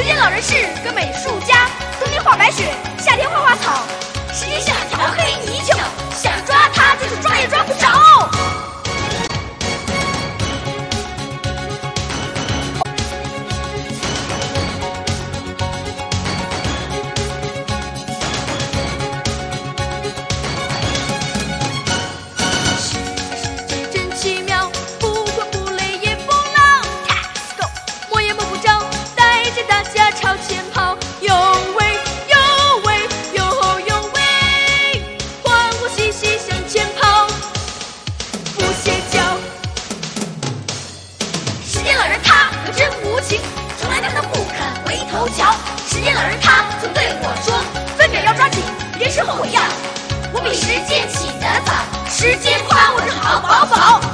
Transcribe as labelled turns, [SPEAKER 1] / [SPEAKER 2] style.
[SPEAKER 1] 时间老人是个美术家，冬天画白雪，夏天画花草。时间像条黑泥鳅，想抓它就是抓也抓不着。从来他都不肯回头瞧。时间老人他曾对我说，分秒要抓紧，别吃后悔药。我比时间起得早，时间夸我是好宝宝。